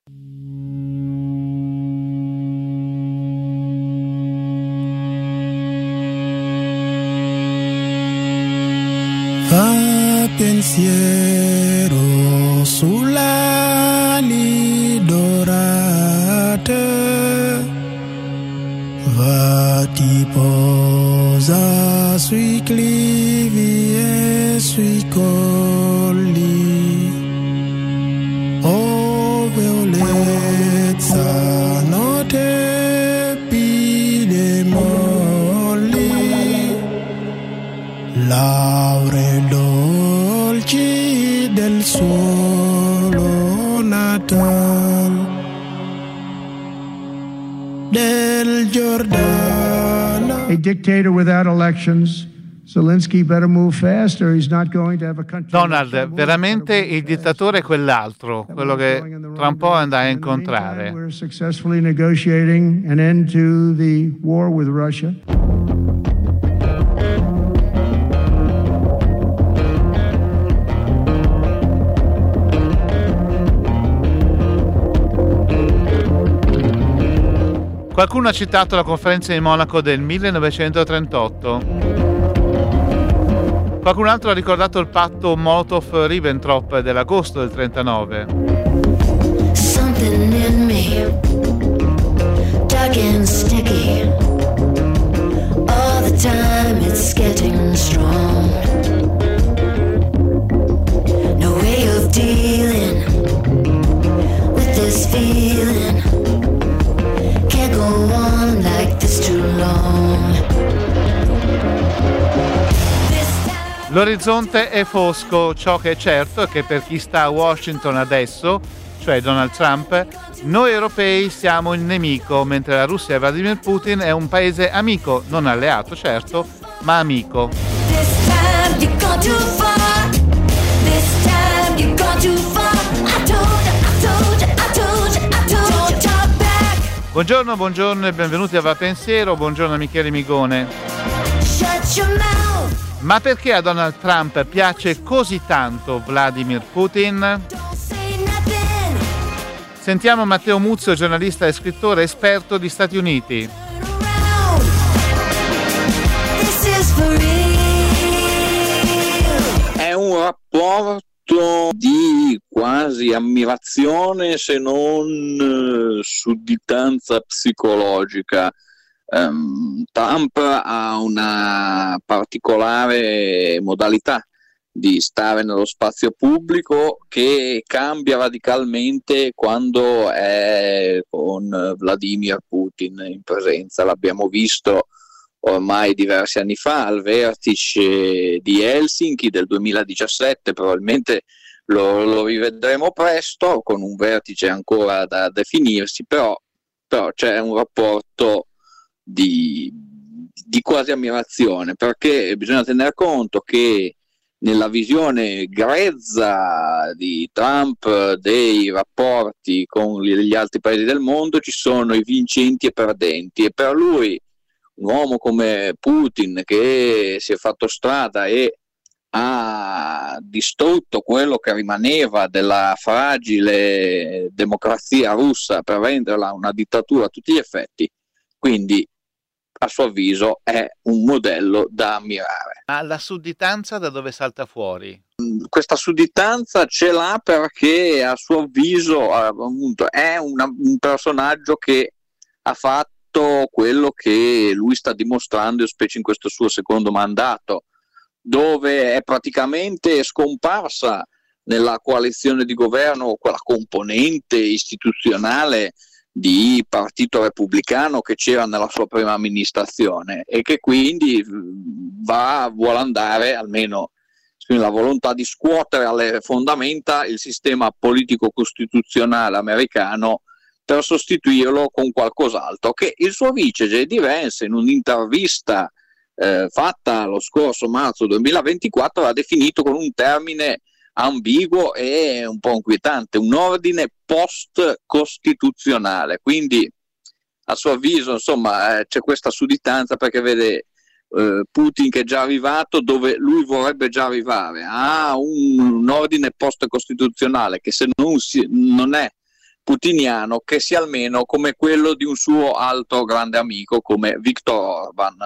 Va pensiero sulle ali dorate, va ti posa sui clivi e sui colli, oh violezza notte pide molli, lauree dolci del suolo natal del Giordano. A dictator without elections. Zelensky better move fast or he's not going to have a country. Donald, veramente il dittatore è quell'altro, quello che tra un po' andrà a incontrare. We're successfully negotiating an end to the war with Russia. Qualcuno ha citato la conferenza di Monaco del 1938. Qualcun altro ha ricordato il patto Molotov-Ribbentrop dell'agosto del 39. Something in me, dark and sticky. All the time it's getting strong. No way of dealing with this feeling. Can't go on like this too long. L'orizzonte è fosco, ciò che è certo è che per chi sta a Washington adesso, cioè Donald Trump, noi europei siamo il nemico, mentre la Russia e Vladimir Putin è un paese amico, non alleato certo, ma amico. Buongiorno e benvenuti a Va Pensiero, buongiorno a Michele Migone. Ma perché a Donald Trump piace così tanto Vladimir Putin? Sentiamo Matteo Muzio, giornalista e scrittore esperto di Stati Uniti. È un rapporto di quasi ammirazione, se non sudditanza psicologica. Trump ha una particolare modalità di stare nello spazio pubblico che cambia radicalmente quando è con Vladimir Putin in presenza. L'abbiamo visto ormai diversi anni fa al vertice di Helsinki del 2017, probabilmente lo rivedremo presto con un vertice ancora da definirsi, però c'è un rapporto di quasi ammirazione, perché bisogna tener conto che nella visione grezza di Trump dei rapporti con gli altri paesi del mondo ci sono i vincenti e perdenti, e per lui un uomo come Putin, che si è fatto strada e ha distrutto quello che rimaneva della fragile democrazia russa per renderla una dittatura a tutti gli effetti, quindi a suo avviso è un modello da ammirare. Ma la sudditanza da dove salta fuori? Questa sudditanza ce l'ha perché a suo avviso appunto, è un personaggio che ha fatto quello che lui sta dimostrando, specie in questo suo secondo mandato, dove è praticamente scomparsa nella coalizione di governo quella componente istituzionale di partito repubblicano che c'era nella sua prima amministrazione, e che quindi vuole andare, almeno la volontà di scuotere alle fondamenta il sistema politico costituzionale americano per sostituirlo con qualcos'altro, che il suo vice J.D. Vance in un'intervista fatta lo scorso marzo 2024 ha definito con un termine ambiguo e un po' inquietante: un ordine post-costituzionale. Quindi a suo avviso insomma c'è questa sudditanza perché vede Putin che è già arrivato dove lui vorrebbe già arrivare, ha un ordine post-costituzionale che se non è putiniano che sia almeno come quello di un suo alto grande amico come Viktor Orban.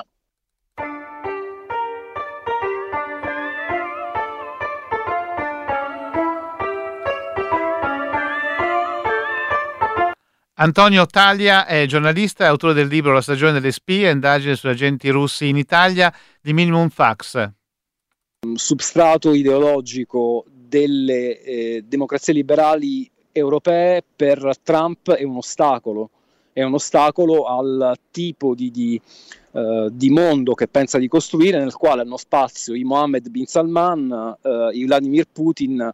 Antonio Taglia è giornalista e autore del libro La stagione delle spie, indagini sugli agenti russi in Italia di Minimum Fax. Substrato ideologico delle democrazie liberali europee per Trump è un ostacolo al tipo di mondo che pensa di costruire, nel quale hanno spazio i Mohammed bin Salman, i Vladimir Putin,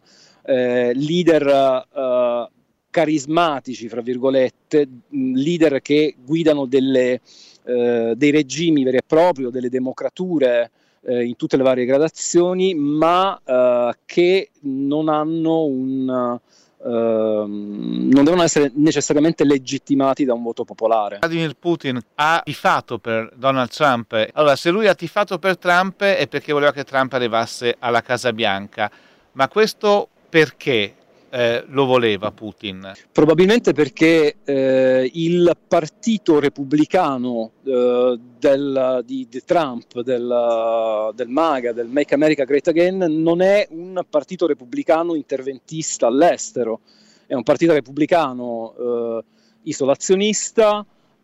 leader carismatici, fra virgolette, leader che guidano dei regimi veri e propri, delle democrature in tutte le varie gradazioni, ma che non devono essere necessariamente legittimati da un voto popolare. Vladimir Putin ha tifato per Donald Trump. Allora, se lui ha tifato per Trump è perché voleva che Trump arrivasse alla Casa Bianca, ma questo perché lo voleva Putin? Probabilmente perché il partito repubblicano di Trump, del MAGA, del Make America Great Again, non è un partito repubblicano interventista all'estero, è un partito repubblicano isolazionista,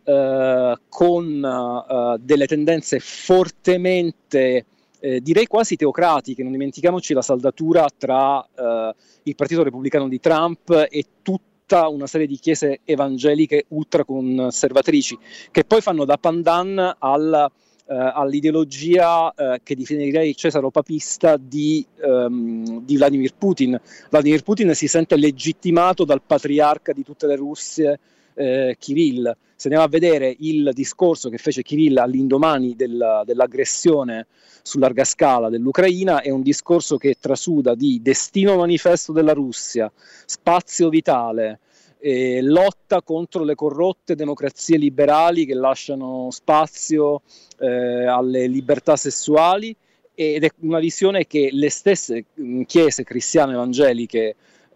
con delle tendenze fortemente direi quasi teocratiche. Non dimentichiamoci la saldatura tra il partito repubblicano di Trump e tutta una serie di chiese evangeliche ultraconservatrici, che poi fanno da pandan all'ideologia che definirei cesaropapista di Vladimir Putin. Vladimir Putin si sente legittimato dal patriarca di tutte le Russie, Kirill. Se andiamo a vedere il discorso che fece Kirill all'indomani dell'aggressione su larga scala dell'Ucraina, è un discorso che trasuda di destino manifesto della Russia, spazio vitale, lotta contro le corrotte democrazie liberali che lasciano spazio alle libertà sessuali, ed è una visione che le stesse chiese cristiane evangeliche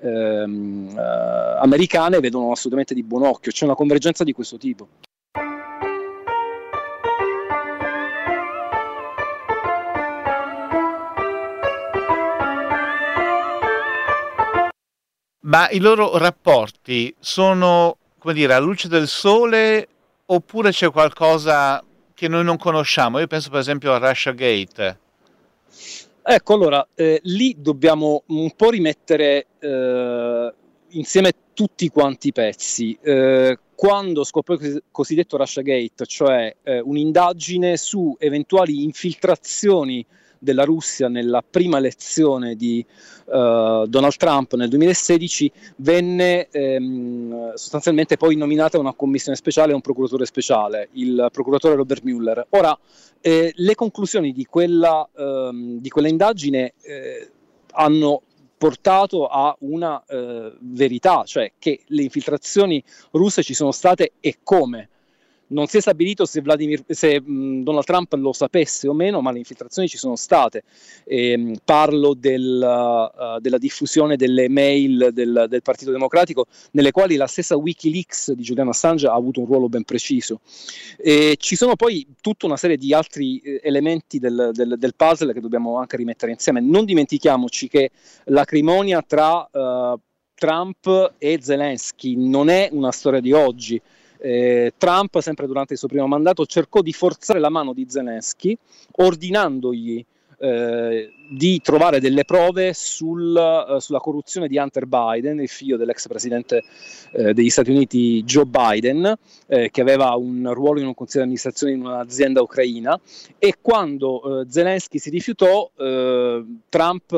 americane vedono assolutamente di buon occhio. C'è una convergenza di questo tipo. Ma i loro rapporti sono, come dire, alla luce del sole, oppure c'è qualcosa che noi non conosciamo? Io penso per esempio a Russiagate. Ecco, allora, lì dobbiamo un po' rimettere insieme tutti quanti i pezzi. Quando scoppiò il cosiddetto Russiagate, cioè un'indagine su eventuali infiltrazioni della Russia nella prima elezione di Donald Trump nel 2016, venne sostanzialmente poi nominata una commissione speciale e un procuratore speciale, il procuratore Robert Mueller. Ora, le conclusioni di quella indagine hanno portato a una verità, cioè che le infiltrazioni russe ci sono state e come. Non si è stabilito se Donald Trump lo sapesse o meno, ma le infiltrazioni ci sono state. Parlo della diffusione delle mail del Partito Democratico, nelle quali la stessa Wikileaks di Julian Assange ha avuto un ruolo ben preciso. Ci sono poi tutta una serie di altri elementi del puzzle che dobbiamo anche rimettere insieme. Non dimentichiamoci che l'acrimonia tra Trump e Zelensky non è una storia di oggi. Trump, sempre durante il suo primo mandato, cercò di forzare la mano di Zelensky, ordinandogli di trovare delle prove sulla corruzione di Hunter Biden, il figlio dell'ex presidente degli Stati Uniti Joe Biden, che aveva un ruolo in un consiglio di amministrazione in un'azienda ucraina, e quando Zelensky si rifiutò, Trump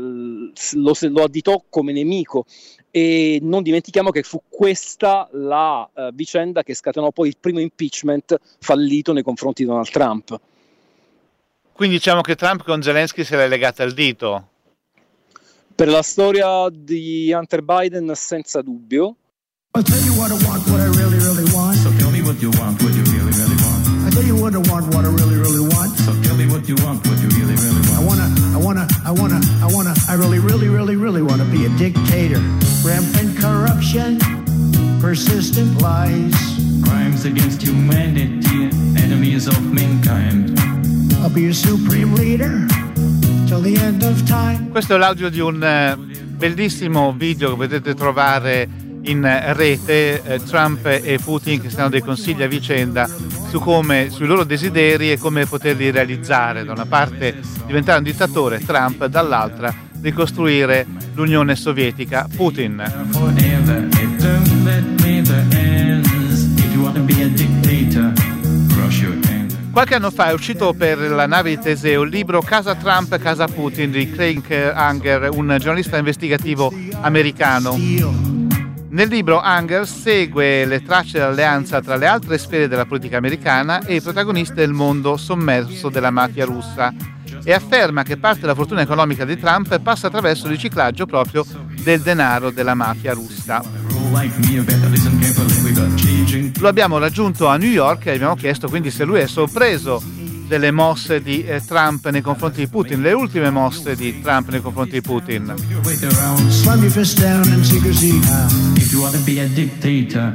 lo additò come nemico. E non dimentichiamo che fu questa la vicenda che scatenò poi il primo impeachment fallito nei confronti di Donald Trump. Quindi diciamo che Trump con Zelensky se l'è legata al dito? Per la storia di Hunter Biden senza dubbio. I'll tell you what I want, what I really, really want. So tell me what you want, what you really, really want. I tell you what I want, what I really, really want. So tell me what you want, what you really, really want. I really, really, really, really want to be a dictator. Rampant corruption, persistent lies. Crimes against humanity, enemies of mankind. I'll be your supreme leader till the end of time. Questo è l'audio di un bellissimo video che potete trovare in rete, Trump e Putin che si danno dei consigli a vicenda sui loro desideri e come poterli realizzare. Da una parte diventare un dittatore, Trump, dall'altra ricostruire l'Unione Sovietica, Putin. Forever, it don't let me the ends. If you want to be a dictator, cross your hands. Qualche anno fa è uscito per la nave di Teseo il libro Casa Trump, Casa Putin di Craig Unger, un giornalista investigativo americano. Nel libro Unger segue le tracce dell'alleanza tra le altre sfere della politica americana e i protagonisti del mondo sommerso della mafia russa e afferma che parte della fortuna economica di Trump passa attraverso il riciclaggio proprio del denaro della mafia russa. Lo abbiamo raggiunto a New York e abbiamo chiesto quindi se lui è sorpreso delle mosse di Trump nei confronti di Putin, le ultime mosse di Trump nei confronti di Putin. Slam your fist down in secrecy. If you want to be a dictator.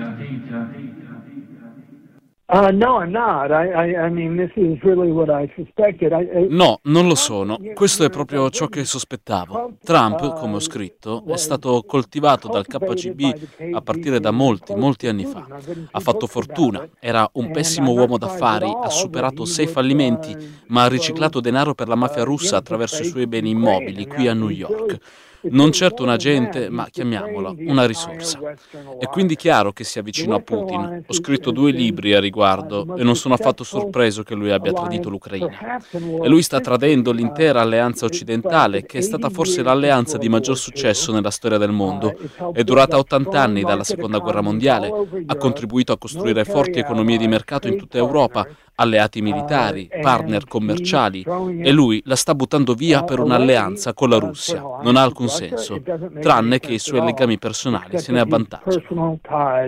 No, I'm not. I mean, this is really what I suspected. No, non lo sono. Questo è proprio ciò che sospettavo. Trump, come ho scritto, è stato coltivato dal KGB a partire da molti anni fa. Ha fatto fortuna, era un pessimo uomo d'affari, ha superato 6 fallimenti, ma ha riciclato denaro per la mafia russa attraverso i suoi beni immobili qui a New York. Non certo un agente, ma chiamiamola una risorsa. È quindi chiaro che sia vicino a Putin. Ho scritto 2 libri a riguardo e non sono affatto sorpreso che lui abbia tradito l'Ucraina. E lui sta tradendo l'intera alleanza occidentale, che è stata forse l'alleanza di maggior successo nella storia del mondo. È durata 80 anni dalla Seconda Guerra Mondiale, ha contribuito a costruire forti economie di mercato in tutta Europa, alleati militari, partner commerciali, e lui la sta buttando via per un'alleanza con la Russia. Non ha alcun senso, tranne che i suoi legami personali se ne avvantaggiano.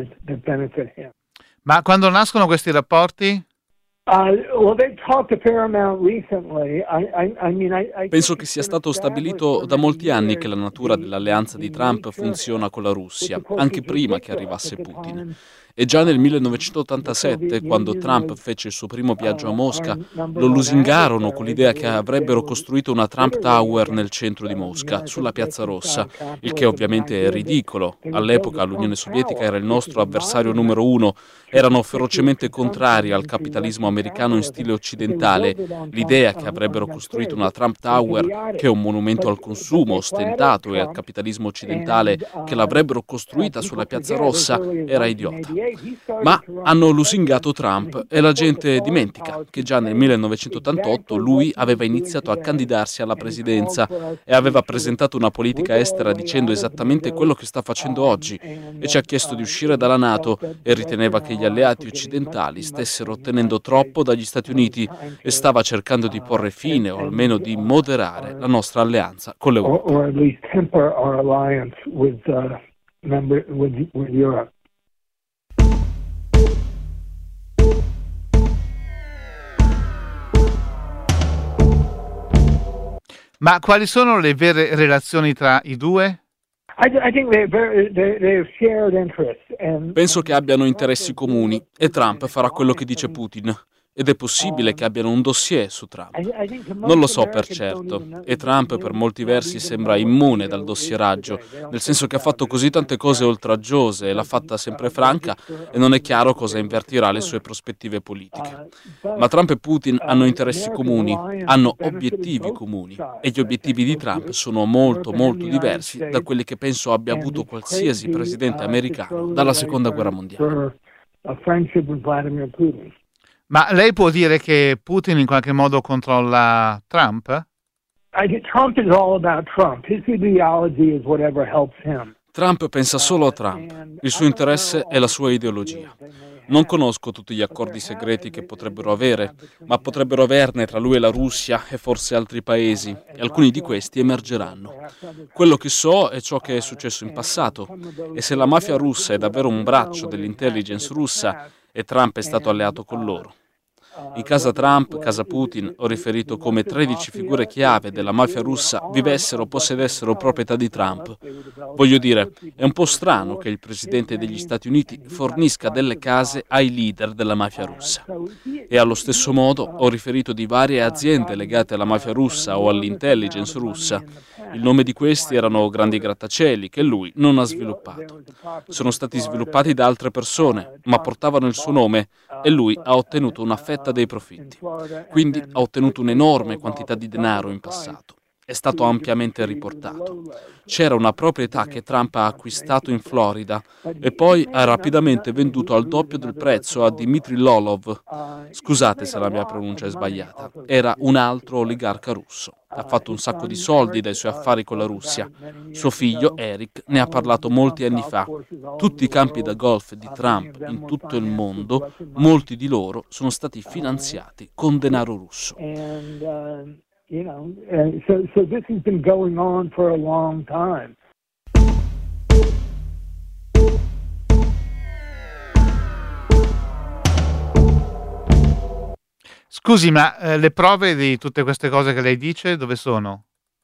Ma quando nascono questi rapporti? Penso che sia stato stabilito da molti anni che la natura dell'alleanza di Trump funziona con la Russia, anche prima che arrivasse Putin. E già nel 1987, quando Trump fece il suo primo viaggio a Mosca, lo lusingarono con l'idea che avrebbero costruito una Trump Tower nel centro di Mosca, sulla Piazza Rossa, il che ovviamente è ridicolo. All'epoca l'Unione Sovietica era il nostro avversario numero 1, erano ferocemente contrari al capitalismo americano in stile occidentale. L'idea che avrebbero costruito una Trump Tower, che è un monumento al consumo ostentato e al capitalismo occidentale, che l'avrebbero costruita sulla Piazza Rossa, era idiota. Ma hanno lusingato Trump e la gente dimentica che già nel 1988 lui aveva iniziato a candidarsi alla presidenza e aveva presentato una politica estera dicendo esattamente quello che sta facendo oggi e ci ha chiesto di uscire dalla NATO e riteneva che gli alleati occidentali stessero ottenendo troppo dagli Stati Uniti e stava cercando di porre fine o almeno di moderare la nostra alleanza con l'Europa. Ma quali sono le vere relazioni tra i due? Penso che abbiano interessi comuni e Trump farà quello che dice Putin. Ed è possibile che abbiano un dossier su Trump. Non lo so per certo, e Trump per molti versi sembra immune dal dossieraggio, nel senso che ha fatto così tante cose oltraggiose e l'ha fatta sempre franca e non è chiaro cosa invertirà le sue prospettive politiche. Ma Trump e Putin hanno interessi comuni, hanno obiettivi comuni, e gli obiettivi di Trump sono molto diversi da quelli che penso abbia avuto qualsiasi presidente americano dalla Seconda Guerra Mondiale. Ma lei può dire che Putin in qualche modo controlla Trump? Trump pensa solo a Trump. Il suo interesse è la sua ideologia. Non conosco tutti gli accordi segreti che potrebbero avere, ma potrebbero averne tra lui e la Russia e forse altri paesi, e alcuni di questi emergeranno. Quello che so è ciò che è successo in passato, e se la mafia russa è davvero un braccio dell'intelligence russa, e Trump è stato alleato con loro. In casa Trump, casa Putin, ho riferito come 13 figure chiave della mafia russa vivessero o possedessero proprietà di Trump. Voglio dire, è un po' strano che il presidente degli Stati Uniti fornisca delle case ai leader della mafia russa. E allo stesso modo ho riferito di varie aziende legate alla mafia russa o all'intelligence russa. Il nome di questi erano grandi grattacieli che lui non ha sviluppato. Sono stati sviluppati da altre persone, ma portavano il suo nome e lui ha ottenuto una fetta dei profitti. Quindi ha ottenuto un'enorme quantità di denaro in passato. È stato ampiamente riportato. C'era una proprietà che Trump ha acquistato in Florida e poi ha rapidamente venduto al doppio del prezzo a Dmitry Lolov. Scusate se la mia pronuncia è sbagliata. Era un altro oligarca russo. Ha fatto un sacco di soldi dai suoi affari con la Russia. Suo figlio, Eric, ne ha parlato molti anni fa. Tutti i campi da golf di Trump in tutto il mondo, molti di loro sono stati finanziati con denaro russo. So this has been going on for a long time. Scusi, ma le prove di tutte queste cose che lei dice dove sono?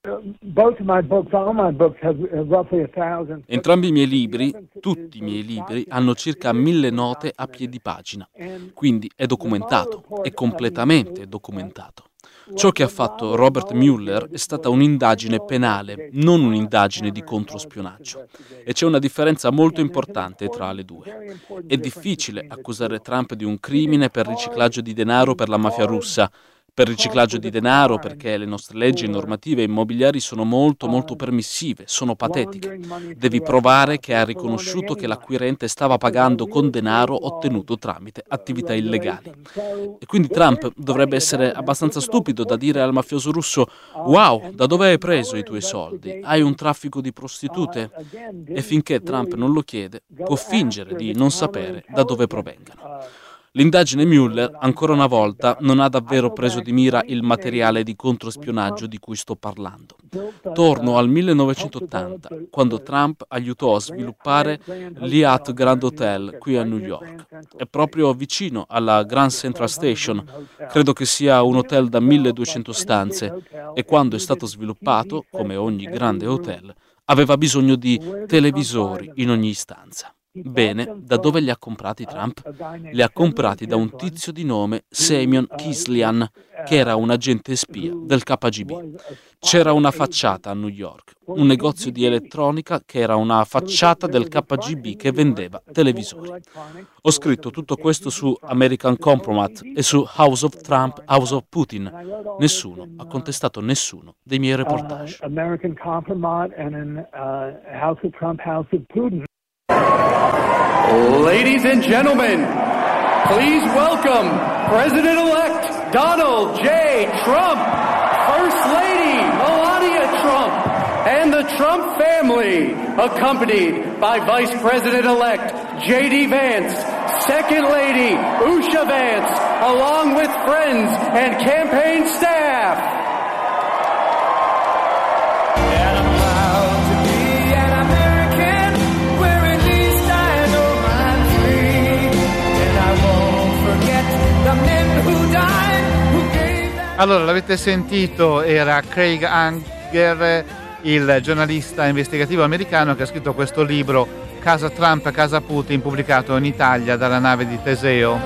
Both of my books, all my books have roughly 1,000. Entrambi i miei libri, tutti i miei libri, hanno circa 1000 note a piedi pagina. Quindi è documentato, è completamente documentato. Ciò che ha fatto Robert Mueller è stata un'indagine penale, non un'indagine di controspionaggio. E c'è una differenza molto importante tra le due. È difficile accusare Trump di un crimine per riciclaggio di denaro per la mafia russa, per riciclaggio di denaro perché le nostre leggi normative immobiliari sono molto permissive, sono patetiche. Devi provare che ha riconosciuto che l'acquirente stava pagando con denaro ottenuto tramite attività illegali. E quindi Trump dovrebbe essere abbastanza stupido da dire al mafioso russo: wow, da dove hai preso i tuoi soldi? Hai un traffico di prostitute? E finché Trump non lo chiede, può fingere di non sapere da dove provengano. L'indagine Mueller, ancora una volta, non ha davvero preso di mira il materiale di controspionaggio di cui sto parlando. Torno al 1980, quando Trump aiutò a sviluppare l'Hyatt Grand Hotel qui a New York. È proprio vicino alla Grand Central Station, credo che sia un hotel da 1200 stanze, e quando è stato sviluppato, come ogni grande hotel, aveva bisogno di televisori in ogni stanza. Bene, da dove li ha comprati Trump? Li ha comprati da un tizio di nome Semyon Kislian, che era un agente spia del KGB. C'era una facciata a New York, un negozio di elettronica che era una facciata del KGB che vendeva televisori. Ho scritto tutto questo su American Compromat e su House of Trump, House of Putin. Nessuno ha contestato nessuno dei miei reportage. American Compromat and House of Trump, House of Putin. Ladies and gentlemen, please welcome President-elect Donald J. Trump, First Lady Melania Trump, and the Trump family, accompanied by Vice President-elect J.D. Vance, Second Lady Usha Vance, along with friends and campaign staff. Allora, l'avete sentito, era Craig Unger, il giornalista investigativo americano che ha scritto questo libro Casa Trump, Casa Putin, pubblicato in Italia dalla nave di Teseo.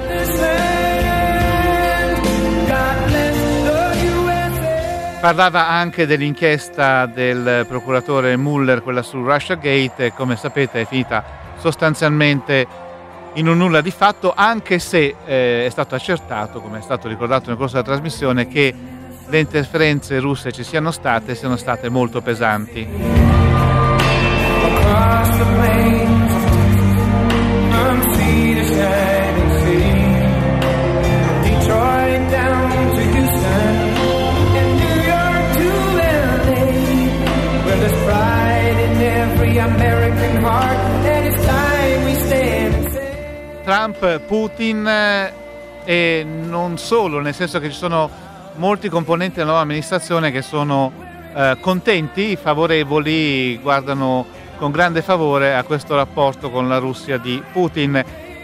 Parlava anche dell'inchiesta del procuratore Mueller, quella su Russiagate, e come sapete è finita sostanzialmente in un nulla di fatto, anche se è stato accertato, come è stato ricordato nel corso della trasmissione, che le interferenze russe siano state molto pesanti. Trump, Putin e non solo, nel senso che ci sono molti componenti della nuova amministrazione che sono contenti, favorevoli, guardano con grande favore a questo rapporto con la Russia di Putin.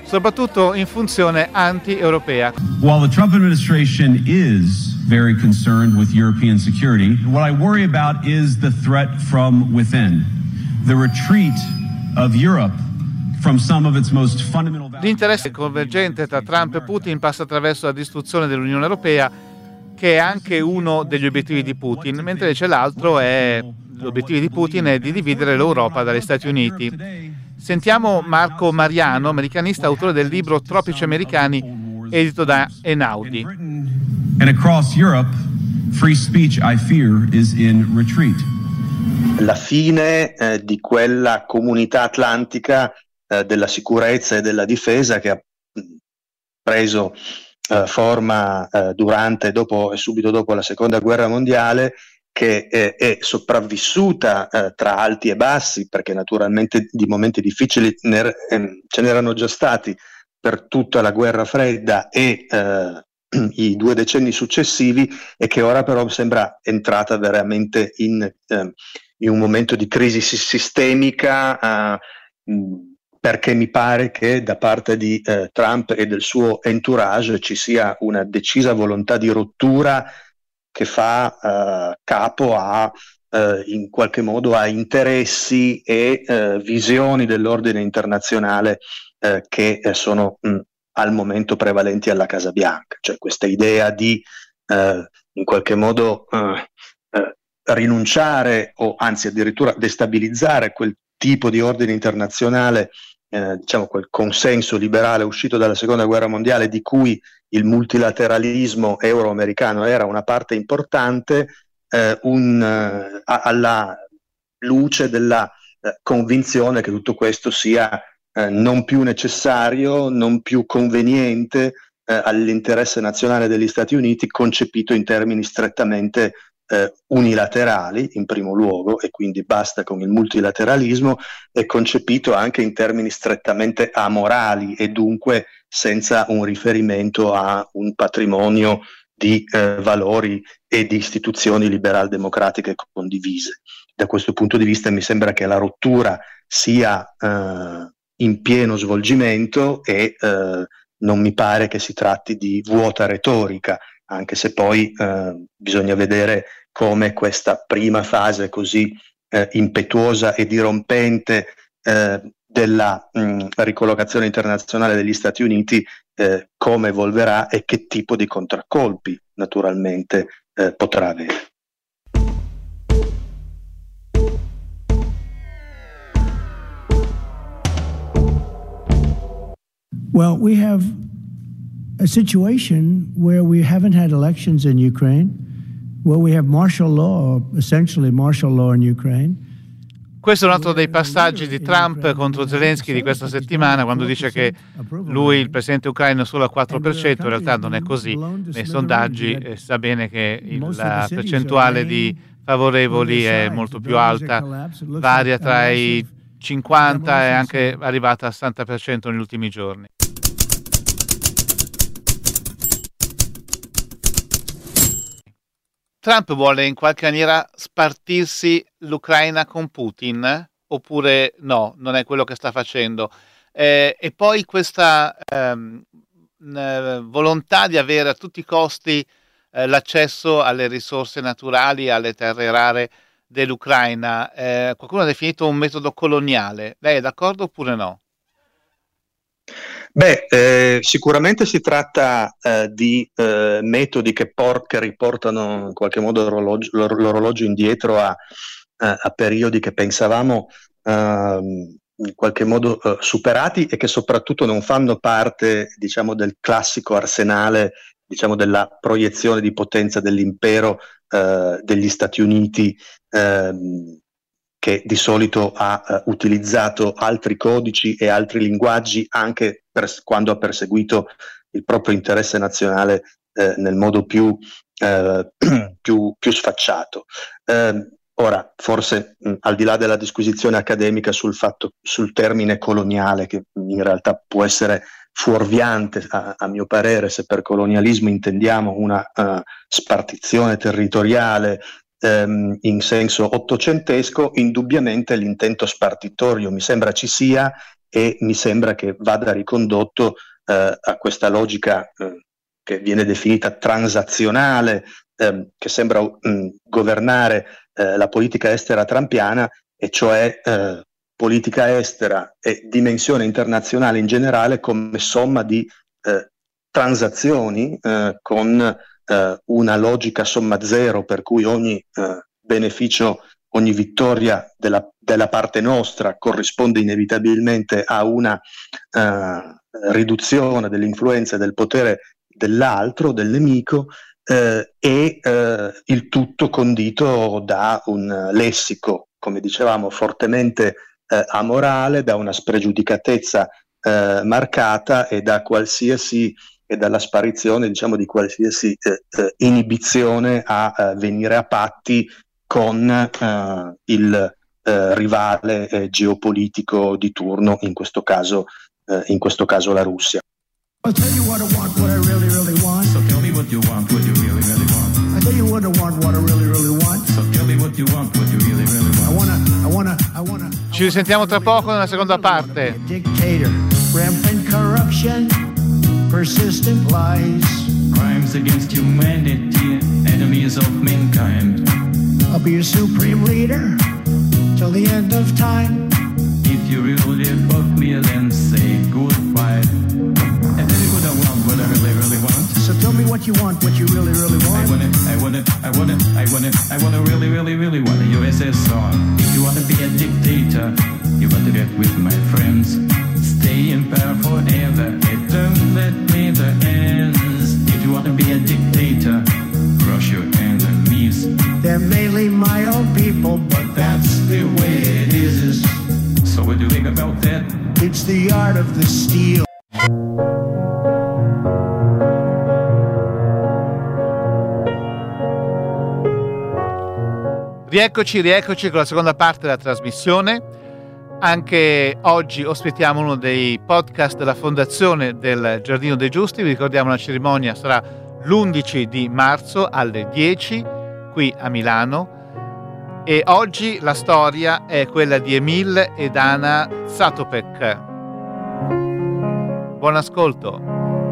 soprattutto in funzione anti-europea. While the Trump administration is very concerned with European security, what I worry about is the threat from within, the retreat of Europe from some of its most fundamental values. L'interesse convergente tra Trump e Putin passa attraverso la distruzione dell'Unione Europea, che è anche uno degli obiettivi di Putin, mentre invece l'obiettivo di Putin è di dividere l'Europa dagli Stati Uniti. Sentiamo Marco Mariano, americanista, autore del libro Tropici americani, edito da Einaudi. And across Europe, free speech, I fear, is in retreat. La fine di quella comunità atlantica della sicurezza e della difesa che ha preso forma durante e subito dopo la Seconda Guerra Mondiale, che è sopravvissuta tra alti e bassi, perché naturalmente di momenti difficili ce n'erano già stati per tutta la Guerra Fredda e i 2 decenni successivi, e che ora però sembra entrata veramente in un momento di crisi sistemica, perché mi pare che da parte di Trump e del suo entourage ci sia una decisa volontà di rottura che fa capo in qualche modo a interessi e visioni dell'ordine internazionale che sono al momento prevalenti alla Casa Bianca. Cioè questa idea di in qualche modo rinunciare o anzi addirittura destabilizzare quel tipo di ordine internazionale, diciamo quel consenso liberale uscito dalla Seconda Guerra Mondiale, di cui il multilateralismo euro-americano era una parte importante, alla luce della convinzione che tutto questo sia non più necessario, non più conveniente all'interesse nazionale degli Stati Uniti, concepito in termini strettamente unilaterali in primo luogo, e quindi basta con il multilateralismo, e concepito anche in termini strettamente amorali e dunque senza un riferimento a un patrimonio di valori e di istituzioni liberal-democratiche condivise. Da questo punto di vista mi sembra che la rottura sia in pieno svolgimento e non mi pare che si tratti di vuota retorica, anche se poi bisogna vedere come questa prima fase così impetuosa e dirompente della ricollocazione internazionale degli Stati Uniti come evolverà e che tipo di contraccolpi naturalmente potrà avere. Well, we have a situation where we haven't had elections in Ukraine, where we have martial law, essentially martial law in Ukraine. Questo è un altro dei passaggi di Trump contro Zelensky di questa settimana, quando dice che lui, il presidente ucraino, è solo al 4%, in realtà non è così. Nei sondaggi sa bene che la percentuale di favorevoli è molto più alta, varia tra i 50 e anche arrivata al 60% negli ultimi giorni. Trump vuole in qualche maniera spartirsi l'Ucraina con Putin, oppure no, non è quello che sta facendo. E poi questa volontà di avere a tutti i costi l'accesso alle risorse naturali, alle terre rare dell'Ucraina. Qualcuno ha definito un metodo coloniale. Lei è d'accordo oppure no? Beh, sicuramente si tratta di metodi che riportano in qualche modo l'orologio indietro a periodi che pensavamo in qualche modo superati, e che soprattutto non fanno parte, diciamo, del classico arsenale, diciamo, della proiezione di potenza dell'impero degli Stati Uniti, che di solito ha utilizzato altri codici e altri linguaggi anche quando ha perseguito il proprio interesse nazionale nel modo più sfacciato. Ora, forse al di là della disquisizione accademica sul termine coloniale, che in realtà può essere fuorviante a mio parere, se per colonialismo intendiamo una spartizione territoriale in senso ottocentesco, indubbiamente l'intento spartitorio mi sembra ci sia, e mi sembra che vada ricondotto a questa logica che viene definita transazionale, che sembra governare la politica estera trumpiana, e cioè politica estera e dimensione internazionale in generale come somma di transazioni con una logica somma zero, per cui ogni beneficio, ogni vittoria della parte nostra corrisponde inevitabilmente a una riduzione dell'influenza e del potere dell'altro, del nemico, e il tutto condito da un lessico, come dicevamo, fortemente amorale, da una spregiudicatezza marcata e dalla sparizione, diciamo, di qualsiasi inibizione a venire a patti con il rivale geopolitico di turno, in questo caso la Russia. I'll tell you what I want, what I really, really want. So tell me what you want, what you really, really want. I'll tell you what I want, what I really, really want. So tell me what you want, what you really, really want. I wanna. Ci risentiamo tra poco nella seconda parte. Dictator, rampant corruption, persistent lies. Crimes against humanity, enemies of mankind. I'll be your supreme leader till the end of time. If you really love me, then say goodbye. And tell me what I want, what I really, really want. So tell me what you want, what you really, really want. I want really, really, really want a USSR. If you want to be a dictator, you got to get with my friends. Stay in power forever, and don't let me the ends. If you want to be a dictator, crush your enemies. They're mainly my own people, but That's the way it is. So what do you think about that? it's the art of the steal. Rieccoci con la seconda parte della trasmissione. Anche oggi ospitiamo uno dei podcast della Fondazione del Giardino dei Giusti. Vi ricordiamo, la cerimonia sarà l'11 di marzo alle 10 qui a Milano, e oggi la storia è quella di Emil ed Ana Zatopek. Buon ascolto.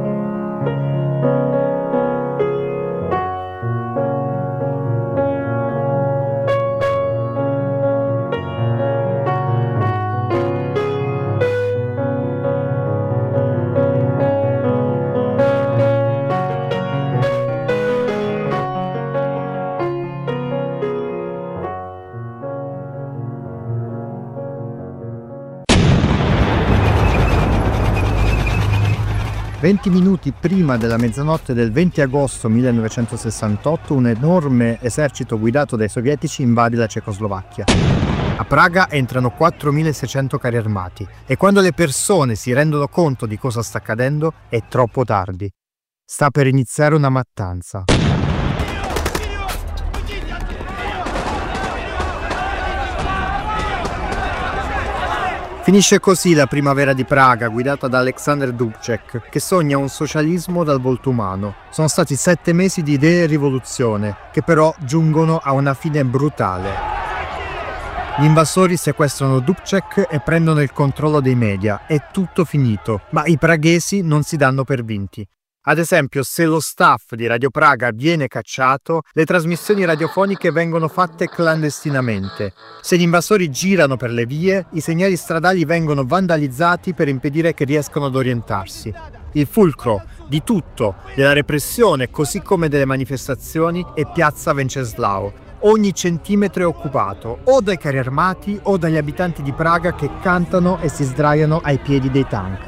«20 minuti prima della mezzanotte del 20 agosto 1968 un enorme esercito guidato dai sovietici invade la Cecoslovacchia. A Praga entrano 4.600 carri armati e quando le persone si rendono conto di cosa sta accadendo è troppo tardi. Sta per iniziare una mattanza». Finisce così la primavera di Praga, guidata da Alexander Dubček, che sogna un socialismo dal volto umano. Sono stati 7 mesi di idee e rivoluzione, che però giungono a una fine brutale. Gli invasori sequestrano Dubček e prendono il controllo dei media. È tutto finito, ma i praghesi non si danno per vinti. Ad esempio, se lo staff di Radio Praga viene cacciato, le trasmissioni radiofoniche vengono fatte clandestinamente. Se gli invasori girano per le vie, i segnali stradali vengono vandalizzati per impedire che riescano ad orientarsi. Il fulcro di tutto, della repressione così come delle manifestazioni, è Piazza Venceslao. Ogni centimetro è occupato, o dai carri armati o dagli abitanti di Praga che cantano e si sdraiano ai piedi dei tank.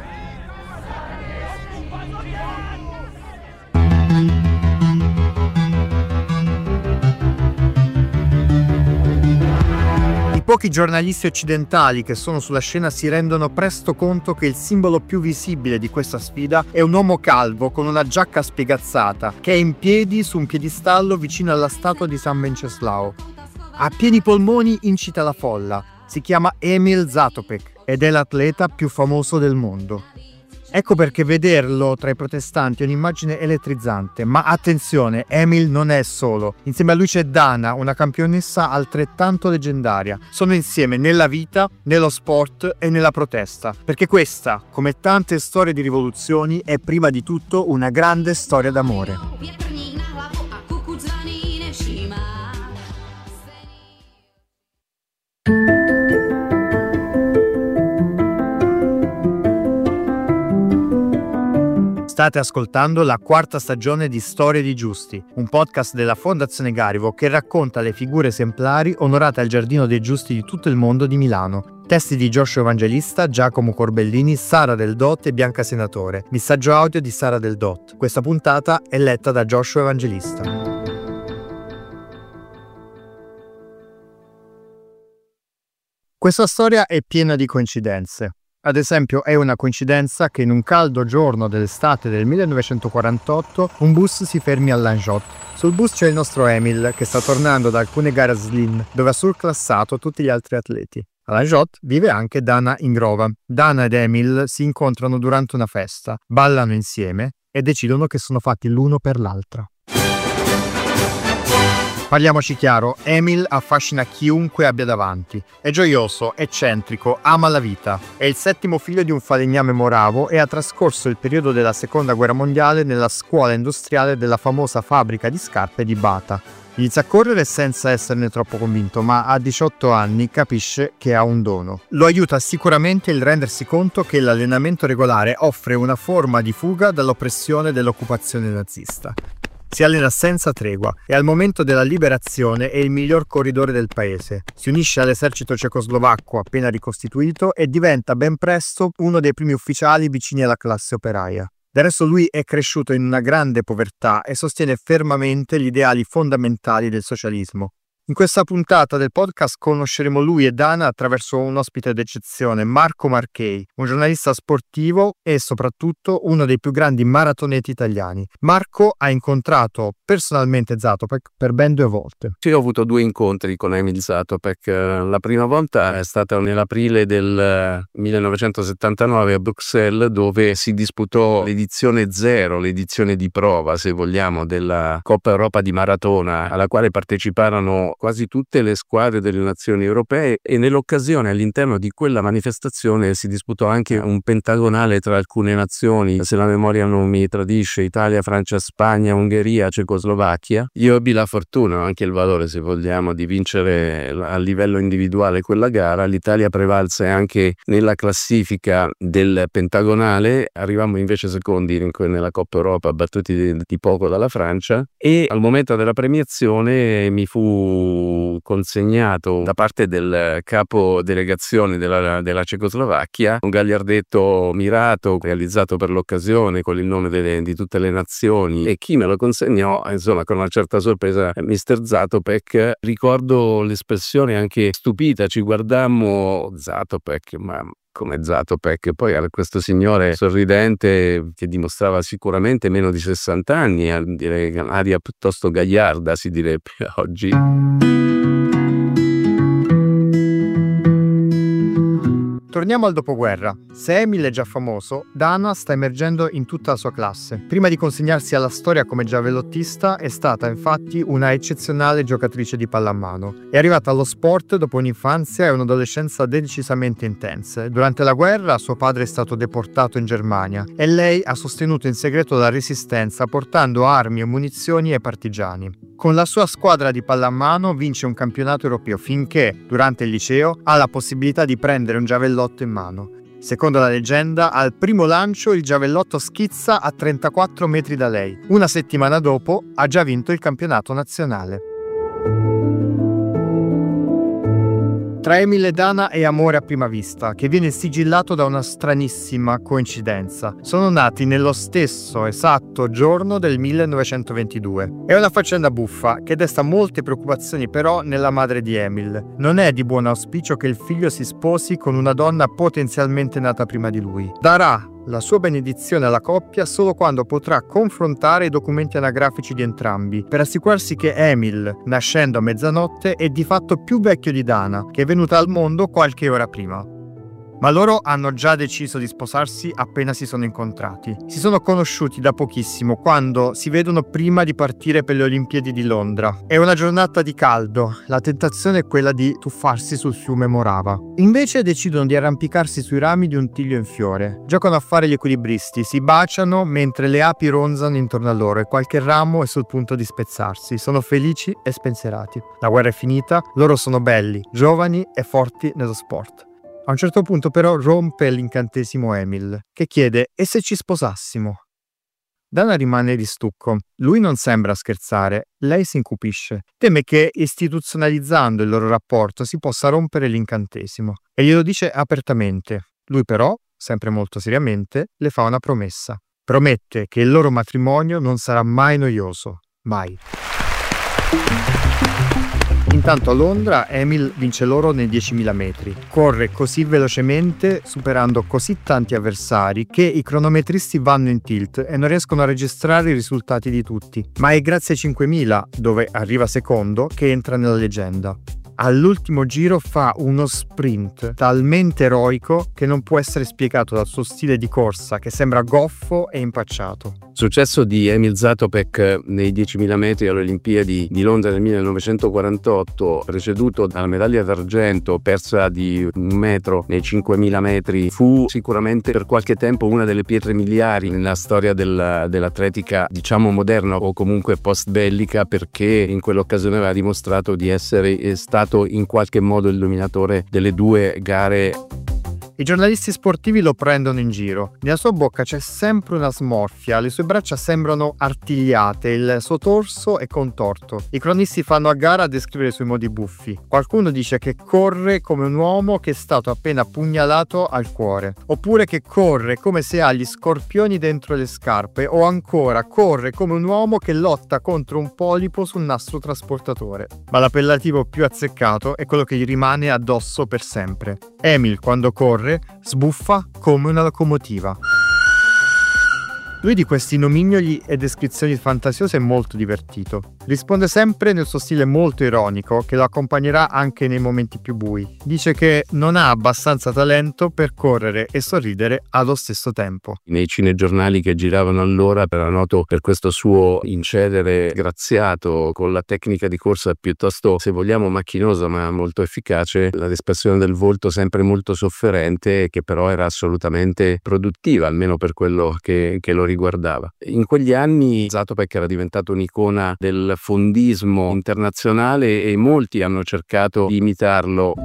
I pochi giornalisti occidentali che sono sulla scena si rendono presto conto che il simbolo più visibile di questa sfida è un uomo calvo con una giacca spiegazzata che è in piedi su un piedistallo vicino alla statua di San Venceslao. A pieni polmoni incita la folla. Si chiama Emil Zatopek ed è l'atleta più famoso del mondo. Ecco perché vederlo tra i protestanti è un'immagine elettrizzante, ma attenzione, Emil non è solo. Insieme a lui c'è Dana, una campionessa altrettanto leggendaria. Sono insieme nella vita, nello sport e nella protesta, perché questa, come tante storie di rivoluzioni, è prima di tutto una grande storia d'amore. State ascoltando la quarta stagione di Storie di Giusti, un podcast della Fondazione Garivo che racconta le figure esemplari onorate al Giardino dei Giusti di tutto il mondo di Milano. Testi di Joshua Evangelista, Giacomo Corbellini, Sara Del Dot e Bianca Senatore. Missaggio audio di Sara Del Dot. Questa puntata è letta da Joshua Evangelista. Questa storia è piena di coincidenze. Ad esempio, è una coincidenza che in un caldo giorno dell'estate del 1948 un bus si fermi a Langeot. Sul bus c'è il nostro Emil, che sta tornando da alcune gare a Slim, dove ha surclassato tutti gli altri atleti. A Langeot vive anche Dana Ingrova. Dana ed Emil si incontrano durante una festa, ballano insieme e decidono che sono fatti l'uno per l'altra. Parliamoci chiaro, Emil affascina chiunque abbia davanti. È gioioso, eccentrico, ama la vita. È il settimo figlio di un falegname moravo e ha trascorso il periodo della Seconda Guerra Mondiale nella scuola industriale della famosa fabbrica di scarpe di Bata. Inizia a correre senza esserne troppo convinto, ma a 18 anni capisce che ha un dono. Lo aiuta sicuramente il rendersi conto che l'allenamento regolare offre una forma di fuga dall'oppressione dell'occupazione nazista. Si allena senza tregua e al momento della liberazione è il miglior corridore del paese. Si unisce all'esercito cecoslovacco appena ricostituito e diventa ben presto uno dei primi ufficiali vicini alla classe operaia. Del resto lui è cresciuto in una grande povertà e sostiene fermamente gli ideali fondamentali del socialismo. In questa puntata del podcast conosceremo lui e Dana attraverso un ospite d'eccezione, Marco Marchei, un giornalista sportivo e soprattutto uno dei più grandi maratoneti italiani. Marco ha incontrato personalmente Zatopek per ben 2 volte. Sì, ho avuto 2 incontri con Emil Zatopek. La prima volta è stata nell'aprile del 1979 a Bruxelles, dove si disputò l'edizione 0, l'edizione di prova, se vogliamo, della Coppa Europa di Maratona, alla quale parteciparono quasi tutte le squadre delle nazioni europee, e nell'occasione all'interno di quella manifestazione si disputò anche un pentagonale tra alcune nazioni, se la memoria non mi tradisce, Italia, Francia, Spagna, Ungheria, Cecoslovacchia. Io ebbi la fortuna, anche il valore se vogliamo, di vincere a livello individuale quella gara. L'Italia prevalse anche nella classifica del pentagonale, arrivammo invece secondi nella Coppa Europa, battuti di poco dalla Francia, e al momento della premiazione mi fu consegnato da parte del capo delegazione della Cecoslovacchia un gagliardetto mirato realizzato per l'occasione con il nome di tutte le nazioni, e chi me lo consegnò, insomma, con una certa sorpresa, Mr. Zatopek. Ricordo l'espressione anche stupita, ci guardammo, Zatopek, ma come Zatopek? Poi era questo signore sorridente che dimostrava sicuramente meno di 60 anni, direi aria piuttosto gagliarda, si direbbe oggi. Torniamo al dopoguerra. Se Emil è già famoso, Dana sta emergendo in tutta la sua classe. Prima di consegnarsi alla storia come giavellottista, è stata infatti una eccezionale giocatrice di pallamano. È arrivata allo sport dopo un'infanzia e un'adolescenza decisamente intense. Durante la guerra suo padre è stato deportato in Germania e lei ha sostenuto in segreto la resistenza portando armi e munizioni ai partigiani. Con la sua squadra di pallamano vince un campionato europeo finché, durante il liceo, ha la possibilità di prendere un giavellotto in mano. Secondo la leggenda, al primo lancio il giavellotto schizza a 34 metri da lei. Una settimana dopo ha già vinto il campionato nazionale. Tra Emil e Dana è amore a prima vista, che viene sigillato da una stranissima coincidenza. Sono nati nello stesso esatto giorno del 1922. È una faccenda buffa, che desta molte preoccupazioni però nella madre di Emil. Non è di buon auspicio che il figlio si sposi con una donna potenzialmente nata prima di lui. Darà la sua benedizione alla coppia solo quando potrà confrontare i documenti anagrafici di entrambi, per assicurarsi che Emil, nascendo a mezzanotte, è di fatto più vecchio di Dana, che è venuta al mondo qualche ora prima. Ma loro hanno già deciso di sposarsi appena si sono incontrati. Si sono conosciuti da pochissimo, quando si vedono prima di partire per le Olimpiadi di Londra. È una giornata di caldo, la tentazione è quella di tuffarsi sul fiume Morava. Invece decidono di arrampicarsi sui rami di un tiglio in fiore. Giocano a fare gli equilibristi, si baciano mentre le api ronzano intorno a loro e qualche ramo è sul punto di spezzarsi. Sono felici e spensierati. La guerra è finita, loro sono belli, giovani e forti nello sport. A un certo punto però rompe l'incantesimo Emil, che chiede: e se ci sposassimo? Dana rimane di stucco. Lui non sembra scherzare, lei si incupisce. Teme che istituzionalizzando il loro rapporto si possa rompere l'incantesimo e glielo dice apertamente. Lui però, sempre molto seriamente, le fa una promessa. Promette che il loro matrimonio non sarà mai noioso. Mai. Intanto a Londra Emil vince l'oro nei 10.000 metri. Corre così velocemente, superando così tanti avversari, che i cronometristi vanno in tilt e non riescono a registrare i risultati di tutti. Ma è grazie ai 5.000, dove arriva secondo, che entra nella leggenda. All'ultimo giro fa uno sprint talmente eroico che non può essere spiegato dal suo stile di corsa, che sembra goffo e impacciato. Successo di Emil Zatopek nei 10.000 metri alle Olimpiadi di Londra nel 1948, preceduto dalla medaglia d'argento persa di 1 metro nei 5.000 metri, fu sicuramente per qualche tempo una delle pietre miliari nella storia dell'atletica, diciamo moderna o comunque post bellica, perché in quell'occasione aveva dimostrato di essere stato in qualche modo il dominatore delle due gare. I giornalisti sportivi lo prendono in giro. Nella sua bocca c'è sempre una smorfia, le sue braccia sembrano artigliate, il suo torso è contorto. I cronisti fanno a gara a descrivere i suoi modi buffi. Qualcuno dice che corre come un uomo che è stato appena pugnalato al cuore, oppure che corre come se ha gli scorpioni dentro le scarpe, o ancora corre come un uomo che lotta contro un polipo sul nastro trasportatore. Ma l'appellativo più azzeccato è quello che gli rimane addosso per sempre. Emil, quando corre, sbuffa come una locomotiva. Lui di questi nomignoli e descrizioni fantasiose è molto divertito. Risponde sempre nel suo stile molto ironico, che lo accompagnerà anche nei momenti più bui. Dice che non ha abbastanza talento per correre e sorridere allo stesso tempo. Nei cinegiornali che giravano allora era noto per questo suo incedere graziato, con la tecnica di corsa piuttosto, se vogliamo, macchinosa ma molto efficace, l'espressione del volto sempre molto sofferente, che però era assolutamente produttiva, almeno per quello che lo riguardava. In quegli anni Zatopek era diventato un'icona del fondismo internazionale e molti hanno cercato di imitarlo.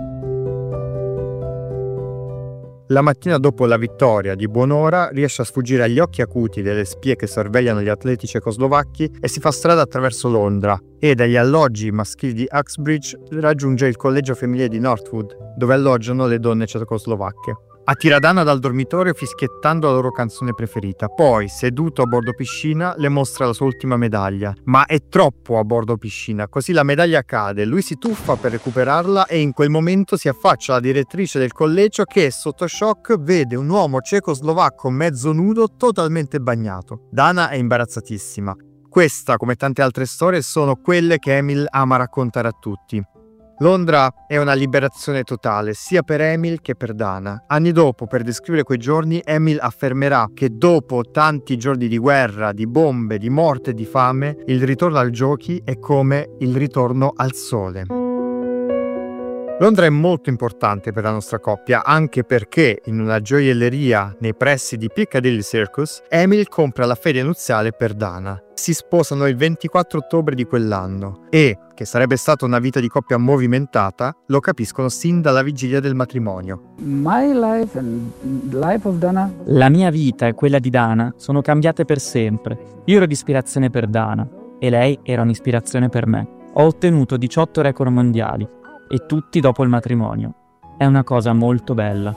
La mattina dopo la vittoria, di buon'ora, riesce a sfuggire agli occhi acuti delle spie che sorvegliano gli atleti cecoslovacchi e si fa strada attraverso Londra e dagli alloggi maschili di Uxbridge raggiunge il collegio femminile di Northwood, dove alloggiano le donne cecoslovacche. Attira Dana dal dormitorio fischiettando la loro canzone preferita. Poi, seduto a bordo piscina, le mostra la sua ultima medaglia. Ma è troppo a bordo piscina, così la medaglia cade. Lui si tuffa per recuperarla e in quel momento si affaccia alla direttrice del collegio che, sotto shock, vede un uomo cecoslovacco mezzo nudo totalmente bagnato. Dana è imbarazzatissima. Questa, come tante altre storie, sono quelle che Emil ama raccontare a tutti. Londra è una liberazione totale, sia per Emil che per Dana. Anni dopo, per descrivere quei giorni, Emil affermerà che dopo tanti giorni di guerra, di bombe, di morte e di fame, il ritorno ai giochi è come il ritorno al sole. Londra è molto importante per la nostra coppia, anche perché in una gioielleria nei pressi di Piccadilly Circus, Emil compra la feria nuziale per Dana. Si sposano il 24 ottobre di quell'anno e, che sarebbe stata una vita di coppia movimentata, lo capiscono sin dalla vigilia del matrimonio. La mia vita e quella di Dana sono cambiate per sempre. Io ero l'ispirazione per Dana e lei era un'ispirazione per me. Ho ottenuto 18 record mondiali e tutti dopo il matrimonio. È una cosa molto bella.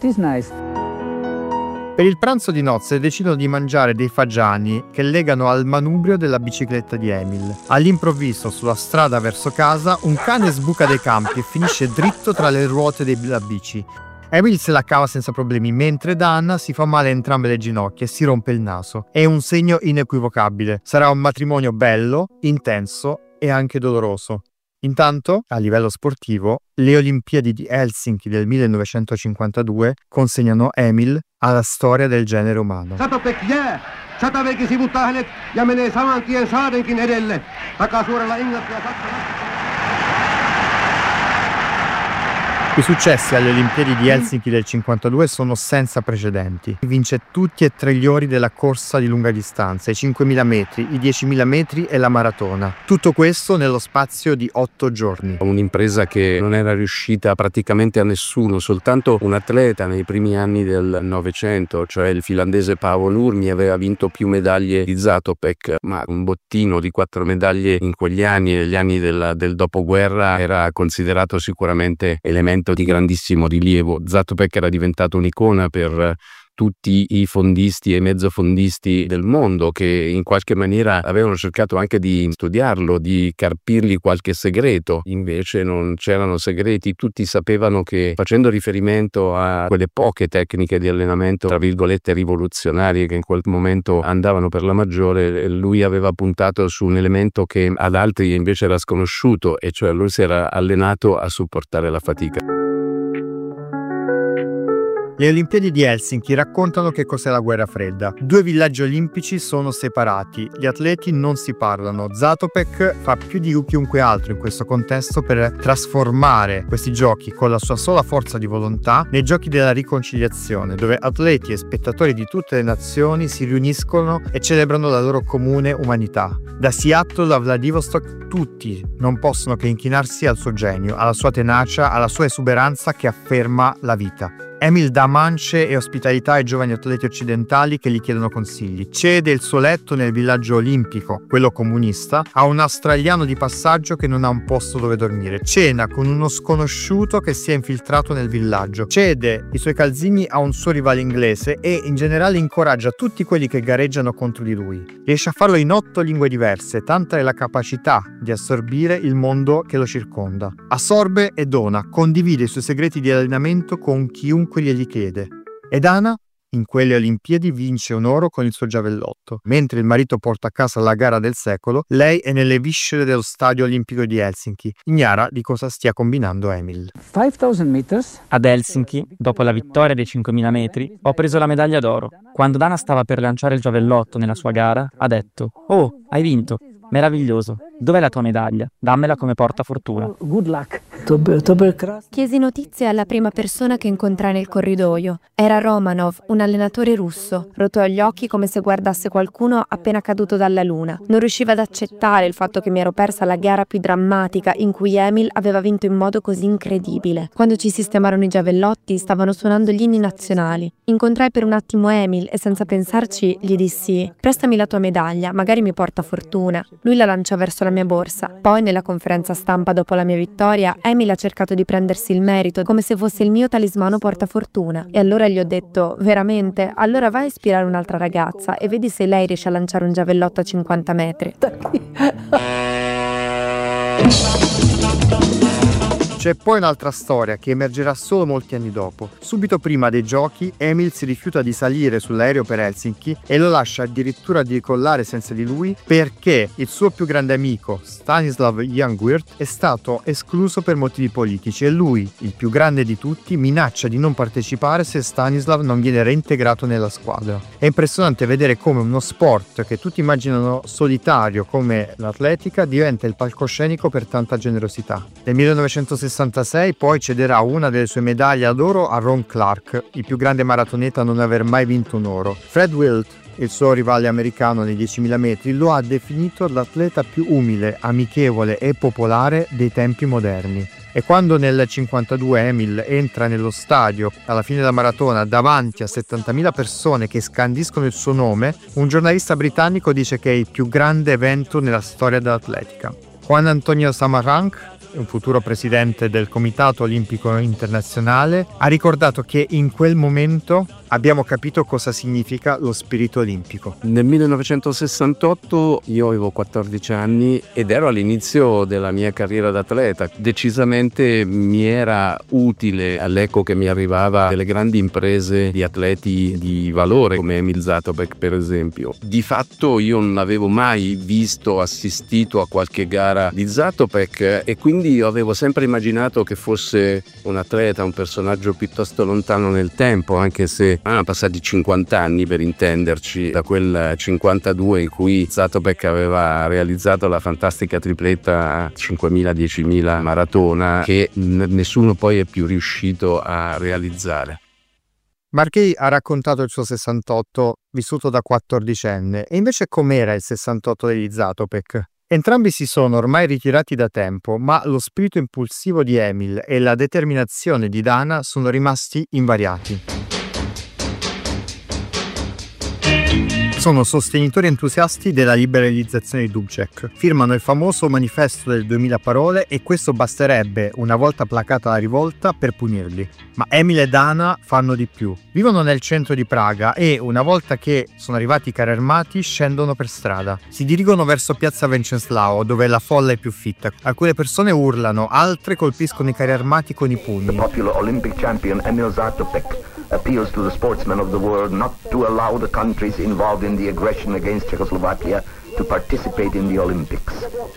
Per il pranzo di nozze decidono di mangiare dei fagiani che legano al manubrio della bicicletta di Emil. All'improvviso, sulla strada verso casa, un cane sbuca dai campi e finisce dritto tra le ruote della bici. Emil se la cava senza problemi, mentre Dana si fa male a entrambe le ginocchia e si rompe il naso. È un segno inequivocabile. Sarà un matrimonio bello, intenso e anche doloroso. Intanto, a livello sportivo, le Olimpiadi di Helsinki del 1952 consegnano Emil alla storia del genere umano. Zatopek jää. Sataveki sivuttaa hänet ja menee saman tien Saadenkin edelle. Takasuoralla Englantia ja Saksa. I successi alle Olimpiadi di Helsinki del 52 sono senza precedenti. Vince tutti e 3 gli ori della corsa di lunga distanza, i 5.000 metri, i 10.000 metri e la maratona. Tutto questo nello spazio di 8 giorni. Un'impresa che non era riuscita praticamente a nessuno, soltanto un atleta nei primi anni del Novecento, cioè il finlandese Paavo Nurmi, aveva vinto più medaglie di Zatopek, ma un bottino di 4 medaglie in quegli anni, negli anni del dopoguerra, era considerato sicuramente elemento di grandissimo rilievo. Zatopek era diventato un'icona per tutti i fondisti e mezzofondisti del mondo, che in qualche maniera avevano cercato anche di studiarlo, di carpirgli qualche segreto. Invece non c'erano segreti, tutti sapevano che, facendo riferimento a quelle poche tecniche di allenamento tra virgolette rivoluzionarie che in quel momento andavano per la maggiore, lui aveva puntato su un elemento che ad altri invece era sconosciuto, e cioè lui si era allenato a supportare la fatica. Le Olimpiadi di Helsinki raccontano che cos'è la guerra fredda. 2 villaggi olimpici sono separati, gli atleti non si parlano. Zatopek fa più di chiunque altro in questo contesto per trasformare questi giochi con la sua sola forza di volontà nei giochi della riconciliazione, dove atleti e spettatori di tutte le nazioni si riuniscono e celebrano la loro comune umanità. Da Seattle a Vladivostok tutti non possono che inchinarsi al suo genio, alla sua tenacia, alla sua esuberanza che afferma la vita. Emil dà mance e ospitalità ai giovani atleti occidentali che gli chiedono consigli. Cede il suo letto nel villaggio olimpico, quello comunista, a un australiano di passaggio che non ha un posto dove dormire. Cena con uno sconosciuto che si è infiltrato nel villaggio. Cede i suoi calzini a un suo rivale inglese e in generale incoraggia tutti quelli che gareggiano contro di lui. Riesce a farlo in 8 lingue diverse, tanta è la capacità di assorbire il mondo che lo circonda. Assorbe e dona, condivide i suoi segreti di allenamento con chiunque glieli chiede. Ed Anna, in quelle Olimpiadi, vince un oro con il suo giavellotto. Mentre il marito porta a casa la gara del secolo, lei è nelle viscere dello stadio olimpico di Helsinki, ignara di cosa stia combinando Emil. 5.000 meters. Ad Helsinki, dopo la vittoria dei 5.000 metri, ho preso la medaglia d'oro. Quando Dana stava per lanciare il giavellotto nella sua gara, ha detto: "Oh, hai vinto! Meraviglioso! Dov'è la tua medaglia? Dammela come portafortuna." Good luck. Chiesi notizie alla prima persona che incontrai nel corridoio. Era Romanov, un allenatore russo. Rotò gli occhi come se guardasse qualcuno appena caduto dalla luna. Non riusciva ad accettare il fatto che mi ero persa la gara più drammatica in cui Emil aveva vinto in modo così incredibile. Quando ci sistemarono i giavellotti, stavano suonando gli inni nazionali. Incontrai per un attimo Emil e senza pensarci gli dissi: "Prestami la tua medaglia, magari mi porta fortuna." Lui la lanciò verso la mia borsa. Poi, nella conferenza stampa dopo la mia vittoria, Emil ha cercato di prendersi il merito come se fosse il mio talismano portafortuna. E allora gli ho detto: "Veramente? Allora vai a ispirare un'altra ragazza e vedi se lei riesce a lanciare un giavellotto a 50 metri." C'è poi un'altra storia che emergerà solo molti anni dopo. Subito prima dei giochi, Emil si rifiuta di salire sull'aereo per Helsinki e lo lascia addirittura decollare senza di lui perché il suo più grande amico, Stanislav Jungwirth, è stato escluso per motivi politici e lui, il più grande di tutti, minaccia di non partecipare se Stanislav non viene reintegrato nella squadra. È impressionante vedere come uno sport che tutti immaginano solitario come l'atletica diventa il palcoscenico per tanta generosità. Nel 1966 poi cederà una delle sue medaglie d'oro a Ron Clark, il più grande maratoneta a non aver mai vinto un oro. Fred Wilt, il suo rivale americano nei 10.000 metri, lo ha definito l'atleta più umile, amichevole e popolare dei tempi moderni. E quando nel 52 Emil entra nello stadio alla fine della maratona davanti a 70.000 persone che scandiscono il suo nome, un giornalista britannico dice che è il più grande evento nella storia dell'atletica. Juan Antonio Samaranch, un futuro presidente del Comitato Olimpico Internazionale, ha ricordato che in quel momento abbiamo capito cosa significa lo spirito olimpico. Nel 1968 io avevo 14 anni ed ero all'inizio della mia carriera d'atleta. Decisamente mi era utile all'eco che mi arrivava delle grandi imprese di atleti di valore come Emil Zatopek, per esempio. Di fatto io non avevo mai visto, assistito a qualche gara di Zatopek e quindi avevo sempre immaginato che fosse un atleta, un personaggio piuttosto lontano nel tempo, anche se erano passati 50 anni per intenderci, da quel 52 in cui Zatopek aveva realizzato la fantastica tripletta 5.000-10.000 maratona che nessuno poi è più riuscito a realizzare. Marchei ha raccontato il suo 68 vissuto da 14enne e invece com'era il 68 degli Zatopek? Entrambi si sono ormai ritirati da tempo, ma lo spirito impulsivo di Emil e la determinazione di Dana sono rimasti invariati. Sono sostenitori entusiasti della liberalizzazione di Dubček. Firmano il famoso manifesto del 2000 parole e questo basterebbe, una volta placata la rivolta, per punirli. Ma Emil e Dana fanno di più. Vivono nel centro di Praga e, una volta che sono arrivati i carri armati, scendono per strada. Si dirigono verso piazza Wenceslao, dove la folla è più fitta. Alcune persone urlano, altre colpiscono i carri armati con i pugni. The popular Olympic champion Emil Zatopek appeals to the sportsmen of the world not to allow the countries involved in the aggression against Czechoslovakia to participate in the Olympics.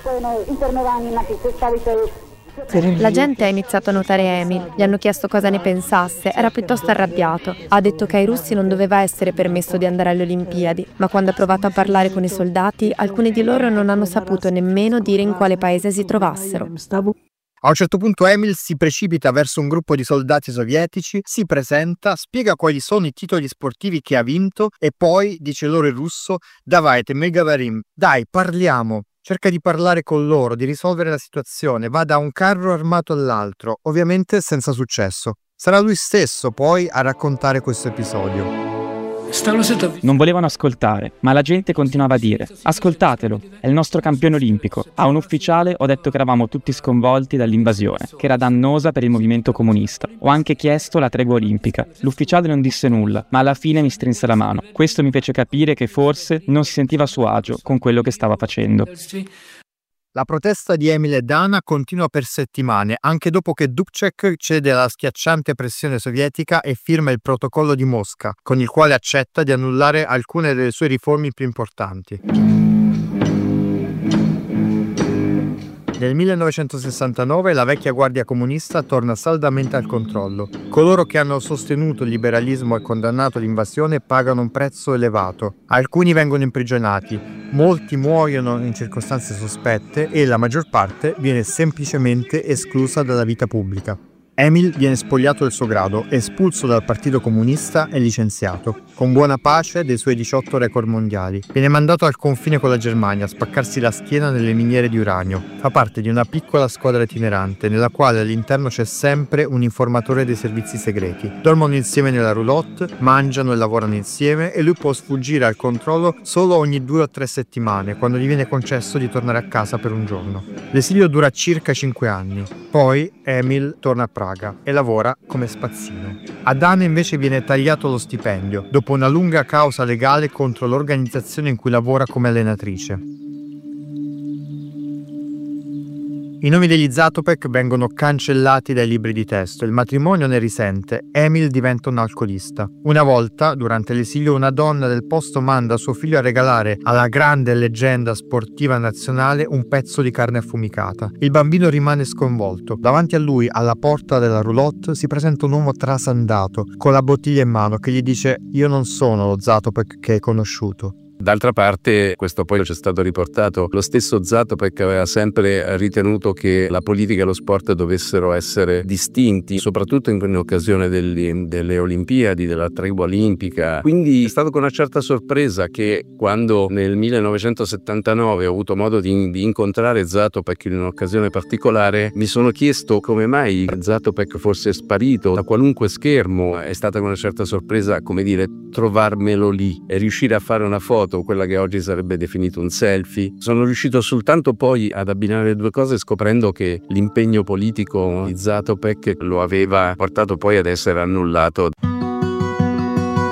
La gente ha iniziato a notare Emil, gli hanno chiesto cosa ne pensasse, era piuttosto arrabbiato. Ha detto che ai russi non doveva essere permesso di andare alle Olimpiadi, ma quando ha provato a parlare con i soldati, alcuni di loro non hanno saputo nemmeno dire in quale paese si trovassero. A un certo punto Emil si precipita verso un gruppo di soldati sovietici, si presenta, spiega quali sono i titoli sportivi che ha vinto e poi dice loro in russo "Davайте, мы говорим", dai, parliamo. Cerca di parlare con loro, di risolvere la situazione, va da un carro armato all'altro, ovviamente senza successo. Sarà lui stesso poi a raccontare questo episodio. Non volevano ascoltare, ma la gente continuava a dire: ascoltatelo, è il nostro campione olimpico. A un ufficiale ho detto che eravamo tutti sconvolti dall'invasione, che era dannosa per il movimento comunista. Ho anche chiesto la tregua olimpica. L'ufficiale non disse nulla, ma alla fine mi strinse la mano. Questo mi fece capire che forse non si sentiva a suo agio con quello che stava facendo. La protesta di Emil e Dana continua per settimane, anche dopo che Dubček cede alla schiacciante pressione sovietica e firma il protocollo di Mosca, con il quale accetta di annullare alcune delle sue riforme più importanti. Nel 1969 la vecchia guardia comunista torna saldamente al controllo. Coloro che hanno sostenuto il liberalismo e condannato l'invasione pagano un prezzo elevato. Alcuni vengono imprigionati, molti muoiono in circostanze sospette e la maggior parte viene semplicemente esclusa dalla vita pubblica. Emil viene spogliato del suo grado, espulso dal Partito Comunista e licenziato, con buona pace dei suoi 18 record mondiali. Viene mandato al confine con la Germania a spaccarsi la schiena nelle miniere di uranio. Fa parte di una piccola squadra itinerante, nella quale all'interno c'è sempre un informatore dei servizi segreti. Dormono insieme nella roulotte, mangiano e lavorano insieme e lui può sfuggire al controllo solo ogni 2 o 3 settimane, quando gli viene concesso di tornare a casa per un giorno. L'esilio dura circa 5 anni. Poi Emil torna a Praga e lavora come spazzino. A Dana invece viene tagliato lo stipendio, dopo una lunga causa legale contro l'organizzazione in cui lavora come allenatrice. I nomi degli Zatopek vengono cancellati dai libri di testo, il matrimonio ne risente, Emil diventa un alcolista. Una volta, durante l'esilio, una donna del posto manda suo figlio a regalare alla grande leggenda sportiva nazionale un pezzo di carne affumicata. Il bambino rimane sconvolto. Davanti a lui, alla porta della roulotte, si presenta un uomo trasandato, con la bottiglia in mano, che gli dice «Io non sono lo Zatopek che hai conosciuto». D'altra parte, questo poi ci è stato riportato, lo stesso Zatopek aveva sempre ritenuto che la politica e lo sport dovessero essere distinti, soprattutto in occasione delle Olimpiadi, della tregua olimpica. Quindi è stato con una certa sorpresa che quando nel 1979 ho avuto modo di incontrare Zatopek in un'occasione particolare, mi sono chiesto come mai Zatopek fosse sparito da qualunque schermo. È stata con una certa sorpresa, come dire, trovarmelo lì e riuscire a fare una foto, quella che oggi sarebbe definito un selfie. Sono riuscito soltanto poi ad abbinare le due cose, scoprendo che l'impegno politico di Zatopek lo aveva portato poi ad essere annullato.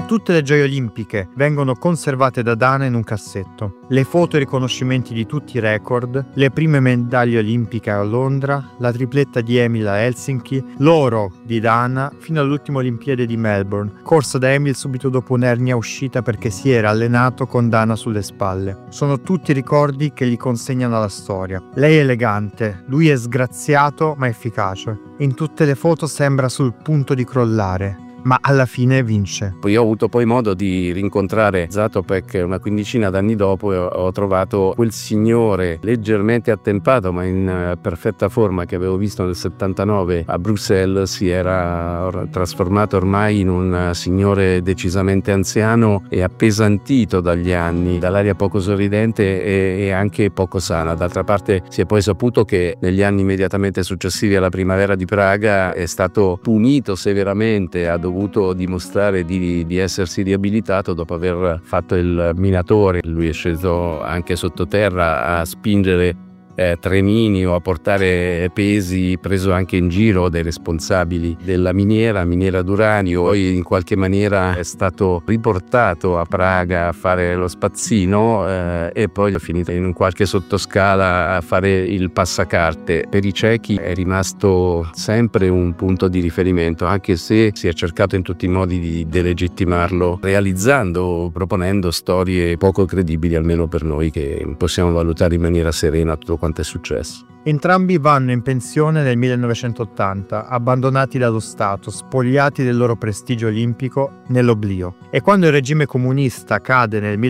Tutte le gioie olimpiche vengono conservate da Dana in un cassetto. Le foto e riconoscimenti di tutti i record, le prime medaglie olimpiche a Londra, la tripletta di Emil a Helsinki, l'oro di Dana fino all'ultima Olimpiade di Melbourne, corsa da Emil subito dopo un'ernia uscita perché si era allenato con Dana sulle spalle. Sono tutti ricordi che gli consegnano la storia. Lei è elegante, lui è sgraziato ma efficace. In tutte le foto sembra sul punto di crollare, ma alla fine vince. Io ho avuto poi modo di rincontrare Zatopek una quindicina d'anni dopo e ho trovato quel signore leggermente attempato ma in perfetta forma che avevo visto nel 79 a Bruxelles. Si era trasformato ormai in un signore decisamente anziano e appesantito dagli anni, dall'aria poco sorridente e anche poco sana. D'altra parte si è poi saputo che negli anni immediatamente successivi alla primavera di Praga è stato punito severamente, ha dovuto dimostrare di essersi riabilitato dopo aver fatto il minatore. Lui è sceso anche sottoterra a spingere trenini o a portare pesi, preso anche in giro dai responsabili della miniera d'uranio. Poi in qualche maniera è stato riportato a Praga a fare lo spazzino e poi è finito in qualche sottoscala a fare il passacarte. Per i cechi è rimasto sempre un punto di riferimento, anche se si è cercato in tutti i modi di delegittimarlo, proponendo storie poco credibili, almeno per noi che possiamo valutare in maniera serena tutto quanto è successo. Entrambi vanno in pensione nel 1980, abbandonati dallo Stato, spogliati del loro prestigio olimpico nell'oblio. E quando il regime comunista cade nel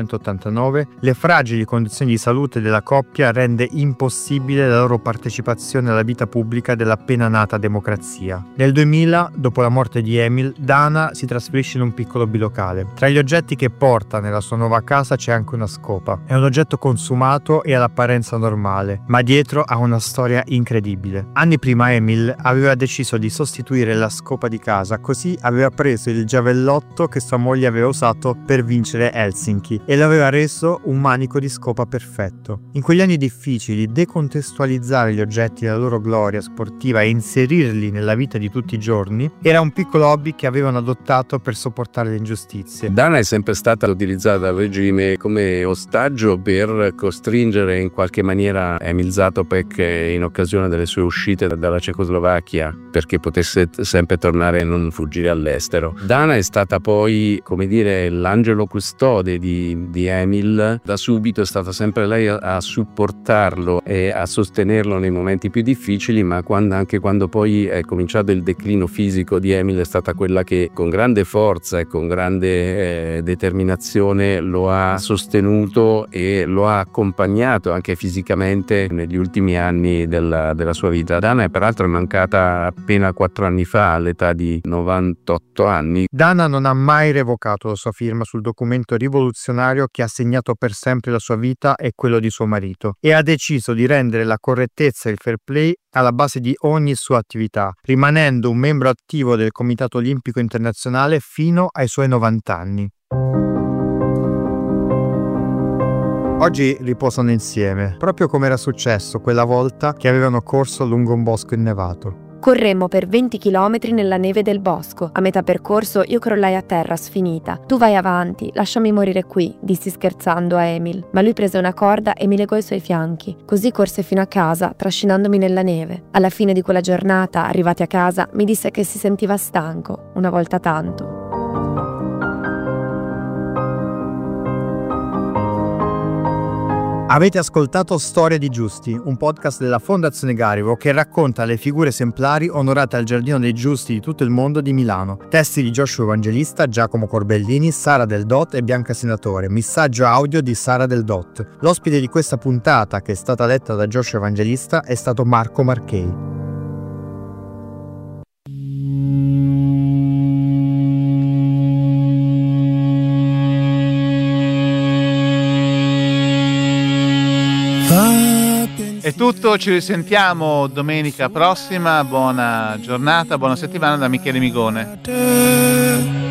1989, le fragili condizioni di salute della coppia rende impossibile la loro partecipazione alla vita pubblica dell'appena nata democrazia. Nel 2000, dopo la morte di Emil, Dana si trasferisce in un piccolo bilocale. Tra gli oggetti che porta nella sua nuova casa c'è anche una scopa. È un oggetto consumato e all'apparenza normale, ma dietro ha una storia incredibile. Anni prima Emil aveva deciso di sostituire la scopa di casa, così aveva preso il giavellotto che sua moglie aveva usato per vincere Helsinki e l'aveva reso un manico di scopa perfetto. In quegli anni difficili, decontestualizzare gli oggetti della loro gloria sportiva e inserirli nella vita di tutti i giorni era un piccolo hobby che avevano adottato per sopportare le ingiustizie. Dana è sempre stata utilizzata dal regime come ostaggio per costringere in qualche maniera Emil Zatopek in occasione delle sue uscite dalla Cecoslovacchia perché potesse sempre tornare e non fuggire all'estero. Dana è stata poi, come dire, l'angelo custode di Emil. Da subito è stata sempre lei a supportarlo e a sostenerlo nei momenti più difficili, ma anche quando poi è cominciato il declino fisico di Emil è stata quella che con grande forza e con grande determinazione lo ha sostenuto e lo ha accompagnato anche fisicamente negli ultimi anni della sua vita. Dana peraltro è mancata appena 4 anni fa, all'età di 98 anni. Dana non ha mai revocato la sua firma sul documento rivoluzionario che ha segnato per sempre la sua vita e quello di suo marito, e ha deciso di rendere la correttezza e il fair play alla base di ogni sua attività, rimanendo un membro attivo del Comitato Olimpico Internazionale fino ai suoi 90 anni. Oggi riposano insieme, proprio come era successo quella volta che avevano corso lungo un bosco innevato. Corremmo per 20 chilometri nella neve del bosco. A metà percorso io crollai a terra sfinita. Tu vai avanti, lasciami morire qui, dissi scherzando a Emil. Ma lui prese una corda e mi legò ai suoi fianchi. Così corse fino a casa, trascinandomi nella neve. Alla fine di quella giornata, arrivati a casa, mi disse che si sentiva stanco, una volta tanto. Avete ascoltato Storia di Giusti, un podcast della Fondazione Garivo che racconta le figure esemplari onorate al Giardino dei Giusti di tutto il mondo di Milano. Testi di Joshua Evangelista, Giacomo Corbellini, Sara Del Dot e Bianca Senatore. Missaggio audio di Sara Del Dot. L'ospite di questa puntata, che è stata letta da Joshua Evangelista, è stato Marco Marchei. È tutto, ci risentiamo domenica prossima. Buona giornata, buona settimana da Michele Migone.